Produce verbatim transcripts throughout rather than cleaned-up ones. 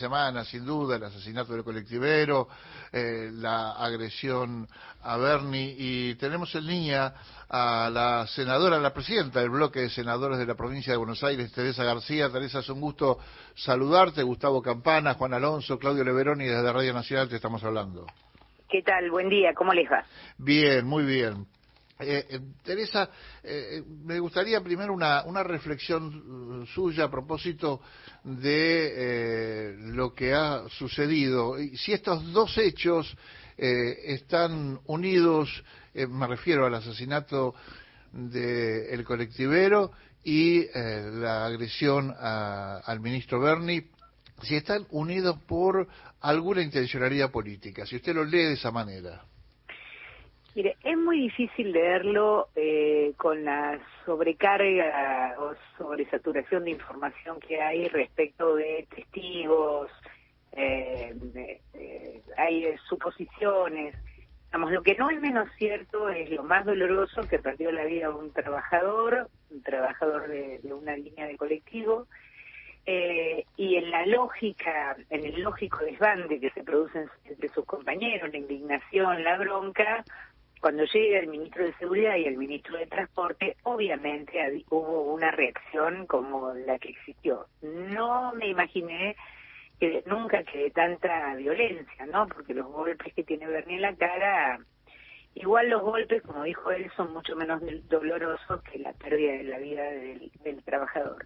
semana, sin duda, el asesinato del colectivero, eh, la agresión a Bernie, y tenemos en línea a la senadora, la presidenta del bloque de senadores de la provincia de Buenos Aires, Teresa García. Teresa, es un gusto saludarte. Gustavo Campana, Juan Alonso, Claudio Leveroni, desde Radio Nacional te estamos hablando. ¿Qué tal? Buen día, ¿cómo les va? Bien, muy bien. Eh, eh, Teresa, eh, me gustaría primero una, una reflexión suya a propósito de eh, lo que ha sucedido. Y si estos dos hechos eh, están unidos, eh, me refiero al asesinato del colectivero y eh, la agresión a, al ministro Bernie, si están unidos por alguna intencionalidad política, si usted lo lee de esa manera. Mire, es muy difícil leerlo eh, con la sobrecarga o sobresaturación de información que hay respecto de testigos, eh, de, de, hay suposiciones. Digamos, lo que no es menos cierto es lo más doloroso, que perdió la vida un trabajador, un trabajador de, de una línea de colectivo, eh, y en la lógica, en el lógico desbande que se produce entre sus compañeros, la indignación, la bronca. Cuando llega el ministro de Seguridad y el ministro de Transporte, obviamente hubo una reacción como la que existió. No me imaginé que nunca que de tanta violencia, ¿no? Porque los golpes que tiene Bernie en la cara, igual los golpes, como dijo él, son mucho menos dolorosos que la pérdida de la vida del, del trabajador.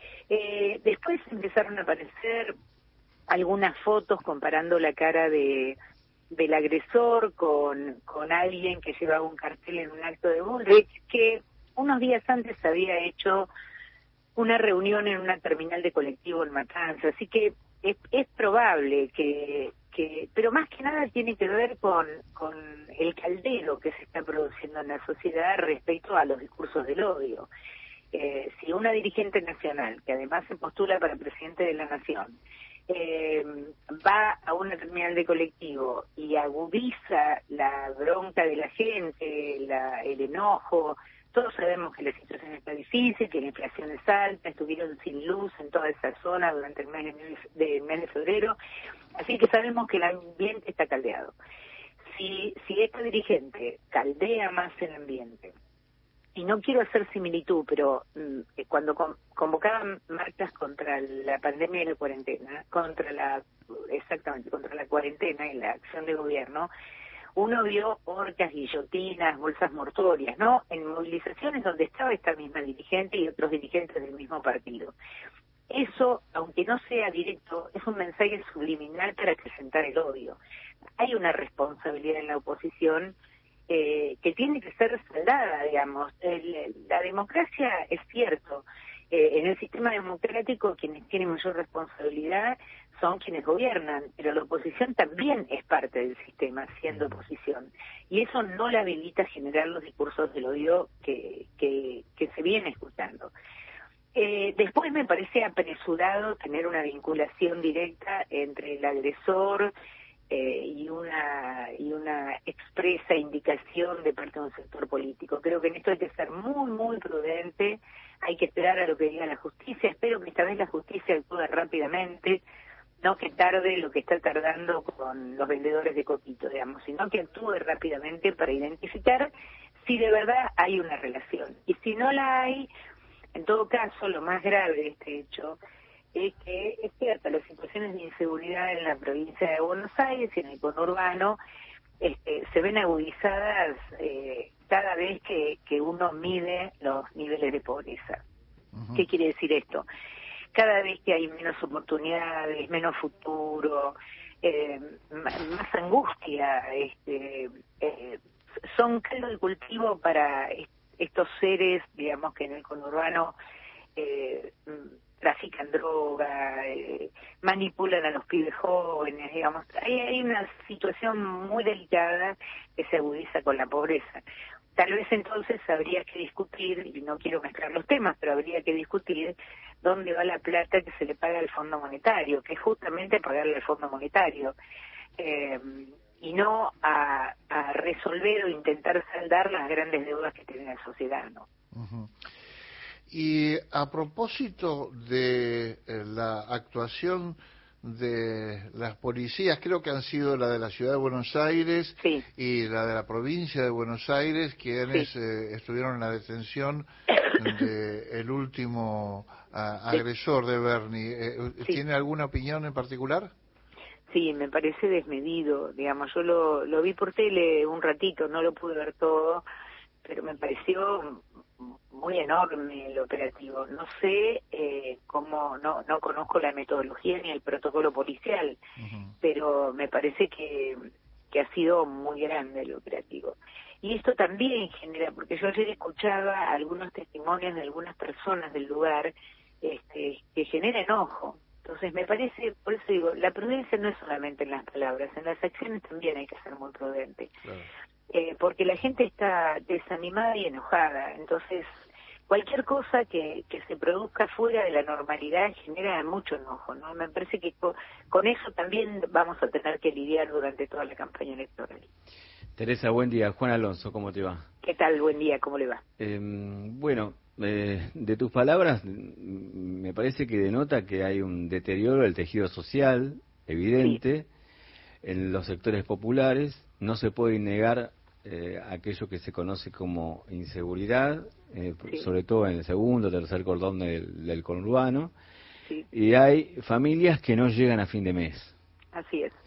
Eh, después empezaron a aparecer algunas fotos comparando la cara de... del agresor con, con alguien que llevaba un cartel en un acto de Bullrich, que unos días antes había hecho una reunión en una terminal de colectivo en Matanzas, así que es, es probable que, que, pero más que nada tiene que ver con, con el caldero que se está produciendo en la sociedad respecto a los discursos del odio. Eh, si una dirigente nacional, que además se postula para presidente de la Nación, Eh, va a una terminal de colectivo y agudiza la bronca de la gente, la, el enojo. Todos sabemos que la situación está difícil, que la inflación es alta, estuvieron sin luz en toda esa zona durante el mes de, mes de febrero, así que sabemos que el ambiente está caldeado. Si, si esta dirigente caldea más el ambiente, y no quiero hacer similitud, pero mm, cuando con, convocaban marchas contra la pandemia y la cuarentena, contra la, exactamente, contra la cuarentena y la acción de gobierno, uno vio horcas, guillotinas, bolsas mortuorias, ¿no? En movilizaciones donde estaba esta misma dirigente y otros dirigentes del mismo partido. Eso, aunque no sea directo, es un mensaje subliminal para acrecentar el odio. Hay una responsabilidad en la oposición Eh, que tiene que ser saldada, digamos. El, la democracia es cierto, eh, en el sistema democrático quienes tienen mayor responsabilidad son quienes gobiernan, pero la oposición también es parte del sistema, siendo oposición, y eso no la habilita a generar los discursos del odio que, que, que se viene escuchando. Eh, después me parece apresurado tener una vinculación directa entre el agresor Eh, y una y una expresa indicación de parte de un sector político. Creo que en esto hay que ser muy, muy prudente, hay que esperar a lo que diga la justicia. Espero que esta vez la justicia actúe rápidamente, no que tarde lo que está tardando con los vendedores de coquito, digamos, sino que actúe rápidamente para identificar si de verdad hay una relación. Y si no la hay, en todo caso, lo más grave de este hecho es que es cierto, las situaciones de inseguridad en la provincia de Buenos Aires y en el conurbano este, se ven agudizadas eh, cada vez que, que uno mide los niveles de pobreza. Uh-huh. ¿Qué quiere decir esto? Cada vez que hay menos oportunidades, menos futuro, eh, más angustia, este, eh, son caldo de cultivo para estos seres, digamos, que en el conurbano eh, trafican droga, eh, manipulan a los pibes jóvenes, digamos. Hay, hay una situación muy delicada que se agudiza con la pobreza. Tal vez entonces habría que discutir, y no quiero mezclar los temas, pero habría que discutir dónde va la plata que se le paga al Fondo Monetario, que es justamente pagarle al Fondo Monetario, eh, y no a, a resolver o intentar saldar las grandes deudas que tiene la sociedad, ¿no? Uh-huh. Y a propósito de eh, la actuación de las policías, creo que han sido la de la Ciudad de Buenos Aires sí. y la de la provincia de Buenos Aires, quienes sí. eh, estuvieron en la detención del último a, agresor de Bernie. Eh, sí. ¿Tiene alguna opinión en particular? Sí, me parece desmedido, digamos, yo lo, lo vi por tele un ratito, no lo pude ver todo, pero me pareció muy enorme el operativo. No sé eh, cómo, no, no conozco la metodología ni el protocolo policial, uh-huh. pero me parece que, que ha sido muy grande el operativo. Y esto también genera, porque yo ayer escuchaba algunos testimonios de algunas personas del lugar este, que genera enojo. Entonces me parece, por eso digo, la prudencia no es solamente en las palabras, en las acciones también hay que ser muy prudente. Claro. Eh, porque la gente está desanimada y enojada, entonces cualquier cosa que, que se produzca fuera de la normalidad genera mucho enojo, ¿no? Me parece que con, con eso también vamos a tener que lidiar durante toda la campaña electoral. Teresa, buen día. Juan Alonso, ¿cómo te va? ¿Qué tal? Buen día, ¿cómo le va? Eh, bueno, eh, de tus palabras me parece que denota que hay un deterioro del tejido social evidente sí. en los sectores populares. No se puede negar eh, aquello que se conoce como inseguridad, eh, sí. sobre todo en el segundo, tercer cordón del, del conurbano, sí. y hay familias que no llegan a fin de mes. Así es.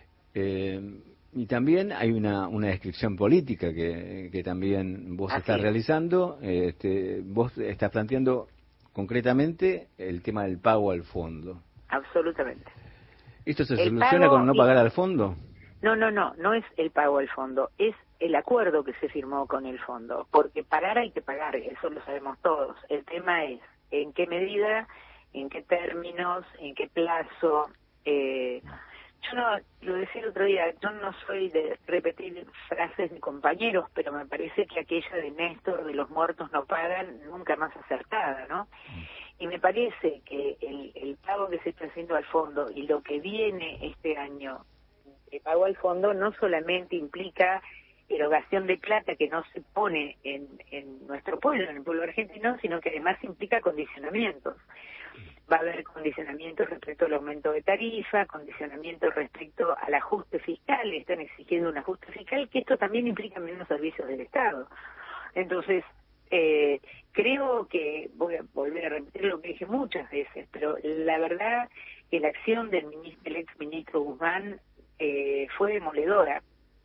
Eh, y también hay una, una descripción política que, que también vos Así estás es. realizando, eh, este, vos estás planteando concretamente el tema del pago al fondo. Absolutamente. ¿Esto se el soluciona con no pagar y... al fondo? No, no, no, no es el pago al fondo, es el acuerdo que se firmó con el fondo, porque pagar hay que pagar, eso lo sabemos todos. El tema es en qué medida, en qué términos, en qué plazo. Eh, yo no, lo decía el otro día, yo no soy de repetir frases de compañeros, pero me parece que aquella de Néstor, de los muertos no pagan, nunca más acertada, ¿no? Y me parece que el, el pago que se está haciendo al fondo y lo que viene este año, el pago al fondo no solamente implica erogación de plata que no se pone en, en nuestro pueblo, en el pueblo argentino, sino que además implica condicionamientos. Va a haber condicionamientos respecto al aumento de tarifa, condicionamientos respecto al ajuste fiscal, están exigiendo un ajuste fiscal, que esto también implica menos servicios del Estado. Entonces, eh, creo que, voy a volver a repetir lo que dije muchas veces, pero la verdad que la acción del, ministro, del exministro Guzmán Eh, fue demoledora.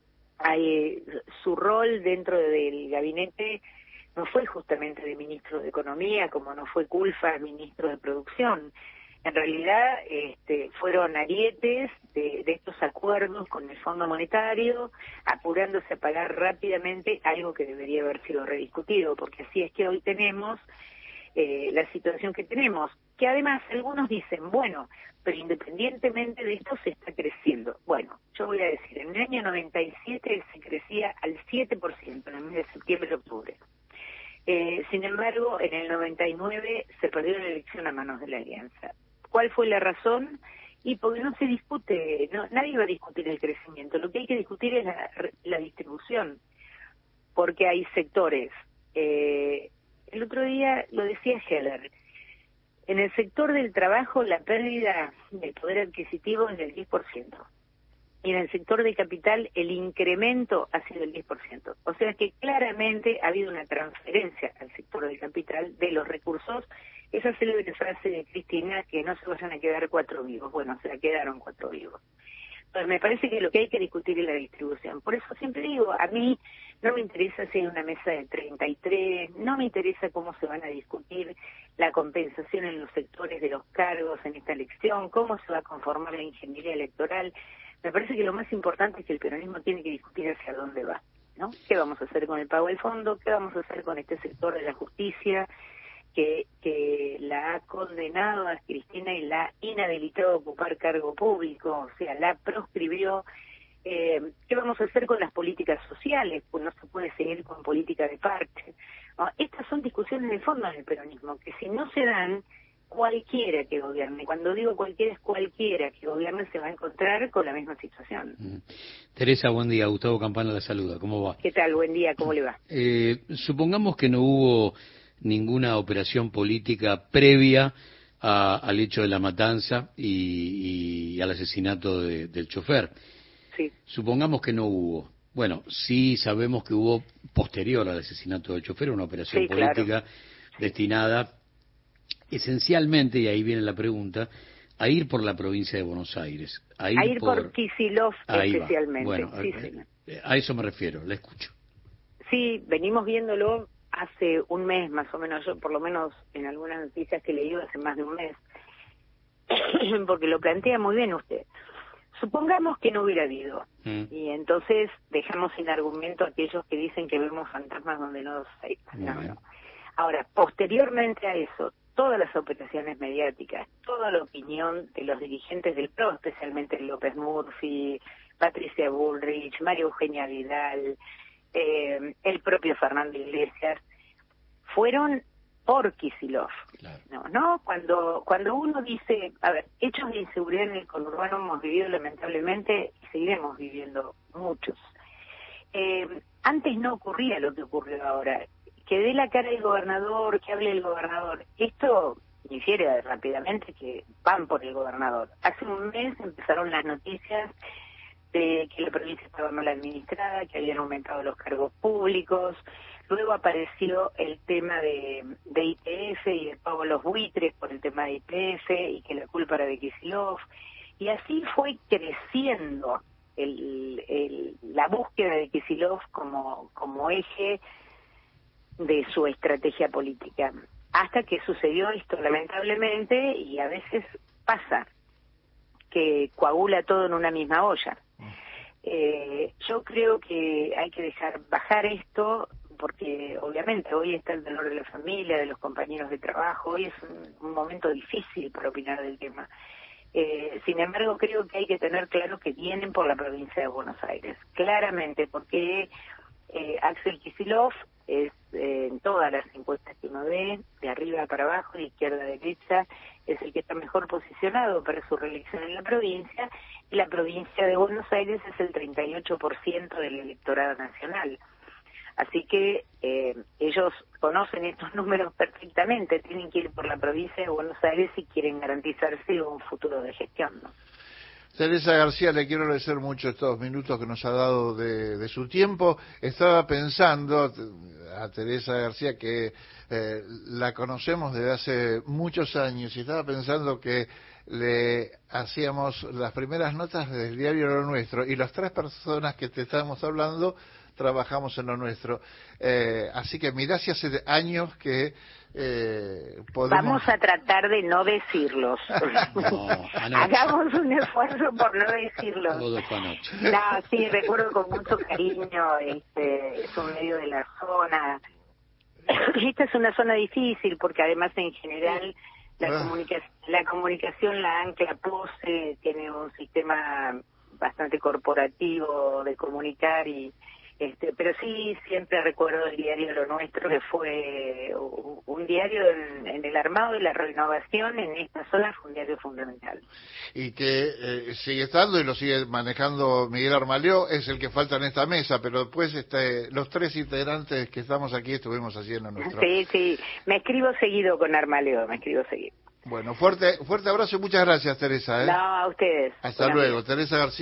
Hay, su rol dentro del gabinete no fue justamente de ministro de Economía, como no fue Culfas ministro de Producción. En realidad este, fueron arietes de, de estos acuerdos con el Fondo Monetario, apurándose a pagar rápidamente algo que debería haber sido rediscutido, porque así es que hoy tenemos eh, la situación que tenemos, que además algunos dicen, bueno, pero independientemente de esto se está creciendo. Bueno, yo voy a decir, en el año noventa y siete se crecía al siete por ciento en el mes de septiembre y octubre. Eh, sin embargo, en el noventa y nueve se perdió la elección a manos de la Alianza. ¿Cuál fue la razón? Y porque no se discute, no, nadie va a discutir el crecimiento, lo que hay que discutir es la, la distribución, porque hay sectores. Eh, el otro día lo decía Heller, en el sector del trabajo la pérdida del poder adquisitivo es del diez por ciento. Y en el sector de capital el incremento ha sido del diez por ciento. O sea que claramente ha habido una transferencia al sector del capital de los recursos. Esa célebre frase de Cristina, que no se vayan a quedar cuatro vivos. Bueno, se la quedaron cuatro vivos. Pues me parece que lo que hay que discutir es la distribución. Por eso siempre digo, a mí no me interesa si hay una mesa de treinta y tres, no me interesa cómo se van a discutir la compensación en los sectores de los cargos en esta elección, cómo se va a conformar la ingeniería electoral. Me parece que lo más importante es que el peronismo tiene que discutir hacia dónde va, ¿no? ¿Qué vamos a hacer con el pago del fondo? ¿Qué vamos a hacer con este sector de la justicia que, que la ha condenado a Cristina y la ha inhabilitado a ocupar cargo público? O sea, la proscribió. Eh, ¿Qué vamos a hacer con las políticas sociales? Pues no se puede seguir con política de parte, ¿no? Estas son discusiones de fondo en el peronismo, que si no se dan, cualquiera que gobierne, cuando digo cualquiera es cualquiera que gobierne, se va a encontrar con la misma situación. Mm. Teresa, buen día. Gustavo Campana la saluda. ¿Cómo va? ¿Qué tal? Buen día. ¿Cómo le va? Eh, supongamos que no hubo ninguna operación política previa a, al hecho de la matanza y, y al asesinato de, del chofer. Sí. Supongamos que no hubo. Bueno, sí sabemos que hubo, posterior al asesinato del chofer, una operación Sí, política claro. destinada esencialmente, y ahí viene la pregunta, a ir por la provincia de Buenos Aires. A ir, A ir por, por Kicillof ahí especialmente. Va. Bueno, sí, a, sí. a eso me refiero, la escucho. Sí, venimos viéndolo hace un mes más o menos, yo por lo menos en algunas noticias que he leído hace más de un mes, porque lo plantea muy bien usted. Supongamos que no hubiera habido, mm. y entonces dejamos sin argumento a aquellos que dicen que vemos fantasmas donde no los hay. No, no. Ahora, posteriormente a eso, todas las operaciones mediáticas, toda la opinión de los dirigentes del P R O, especialmente López Murphy, Patricia Bullrich, María Eugenia Vidal, eh, el propio Fernando Iglesias, fueron por Kicillof, claro. no, no, cuando cuando uno dice, a ver, hechos de inseguridad en el conurbano hemos vivido lamentablemente y seguiremos viviendo muchos. Eh, antes no ocurría lo que ocurrió ahora, que dé la cara el gobernador, que hable el gobernador, esto infiere rápidamente que van por el gobernador. Hace un mes empezaron las noticias de que la provincia estaba mal administrada, que habían aumentado los cargos públicos. Luego apareció el tema de, de I P F y el pago a los buitres por el tema de I P F y que la culpa era de Kicillof. Y así fue creciendo el, el, la búsqueda de Kicillof como, como eje de su estrategia política. Hasta que sucedió esto, lamentablemente, y a veces pasa que coagula todo en una misma olla. Eh, yo creo que hay que dejar bajar esto, porque obviamente hoy está el dolor de la familia, de los compañeros de trabajo, hoy es un, un momento difícil para opinar del tema. Eh, sin embargo, creo que hay que tener claro que vienen por la provincia de Buenos Aires, claramente, porque eh, Axel Kicillof es eh, en todas las encuestas que uno ve, de arriba para abajo, de izquierda a derecha, es el que está mejor posicionado para su reelección en la provincia, y la provincia de Buenos Aires es el treinta y ocho por ciento del electorado nacional. Así que eh, ellos conocen estos números perfectamente, tienen que ir por la provincia de Buenos Aires si quieren garantizarse un futuro de gestión, ¿no? Teresa García, le quiero agradecer mucho estos minutos que nos ha dado de, de su tiempo. Estaba pensando a Teresa García que eh, la conocemos desde hace muchos años y estaba pensando que le hacíamos las primeras notas del diario Lo Nuestro y las tres personas que te estábamos hablando trabajamos en Lo Nuestro. Eh, así que mirá si hace años que eh, podemos... Vamos a tratar de no decirlos. No, hagamos un esfuerzo por no decirlos. Todo fue anoche. No, sí, recuerdo con mucho cariño, este, es un medio de la zona. Esta es una zona difícil porque además en general la, ah. comunica- la comunicación la ancla Pose, tiene un sistema bastante corporativo de comunicar y Este, pero sí, siempre recuerdo el diario Lo Nuestro, que fue un diario en, en el armado y la renovación en esta zona, fue un diario fundamental. Y que eh, sigue estando y lo sigue manejando Miguel Armalió, es el que falta en esta mesa, pero después este, los tres integrantes que estamos aquí estuvimos haciendo nuestro... Sí, sí, me escribo seguido con Armalió, me escribo seguido. Bueno, fuerte fuerte abrazo y muchas gracias, Teresa. ¿eh? No, a ustedes. Hasta luego, Teresa García.